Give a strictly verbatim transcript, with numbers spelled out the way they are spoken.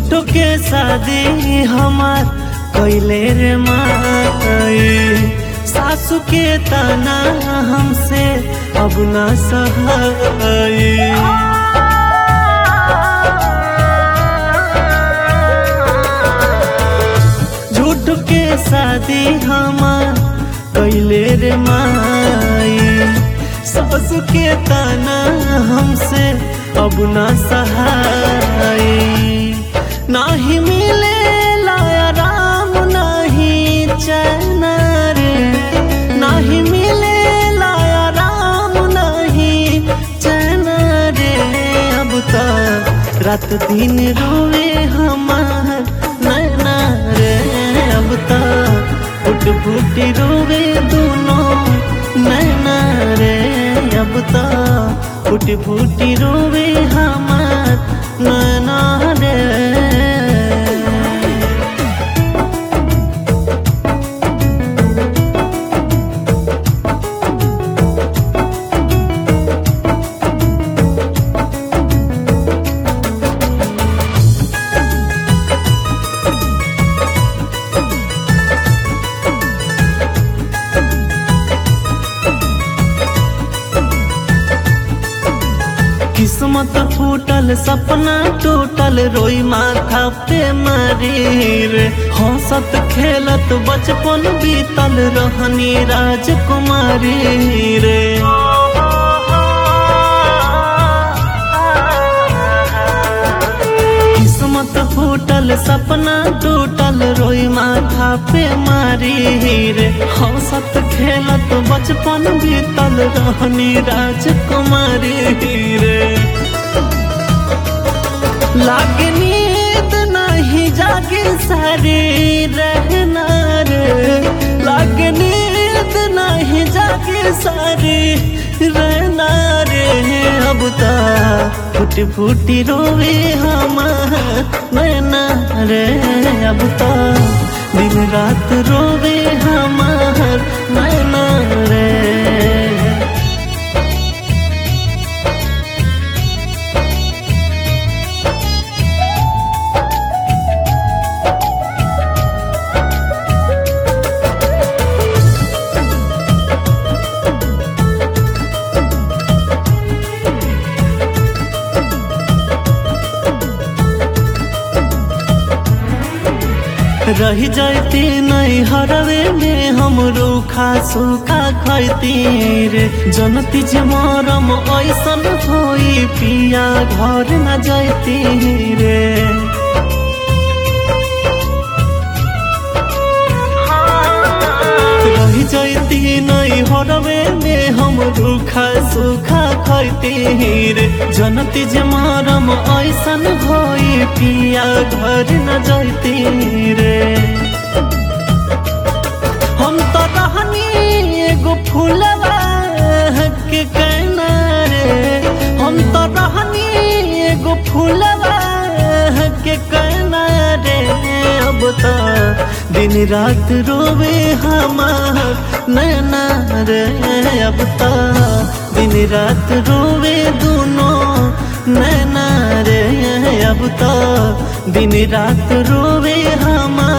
झूठो के शादी हमार कैले रे माई, सासू के ताना हमसे अब ना सहाई। झूठ के शादी हमार कैले रे माई, सासू के ताना हमसे अब ना सहाई। नाही मिले लाया राम नाही चैन रे, नाही मिले लाया राम नहीं चैन रे। अब तो रात दिन रोवे हमार नैना रे, अब तो फुट फुट रोवे दोनों नैना रे। अब तो फुट फुट रोवे हमार नैना रे। किस्मत फूटल सपना टूटल रोई माथा पे मारी रे। हंसत खेलत बचपन बीतल रहनी राजकुमारी रे। किस्मत फूटल सपना टूटल रोई माथा पे मारी रे। हंसत खेलत बचपन बीतल रहनी राजकुमारी रे। लागे नींद नहीं जागे सारी रहना रे, लागे नींद नहीं जागे सारी रहना रे। अब तो फुटी फुटी रोवे हमार नैना रे, अब तो दिन रात रोवे हमार नैना रे। रही जाती नहीं हरवे में हम रूखा सूखा खैती रे। जनती जे मरम ऐसन होई पिया घर न जाती रे। रही जाती नहीं हरवे में हम रूखा सूखा खैती रे। जनती जे मरम ऐसन होई पिया घर न जाती रे। हम तो रहनी एगो फूलवा के कहना रे, हम तो रहनी एगो फूलवा के कहना रे। अब तो दिन रात रोवे हमार नैना रे, अब तो दिन रात रोवे दोनों नैना रे। अब तो दिन रात रोवे हमार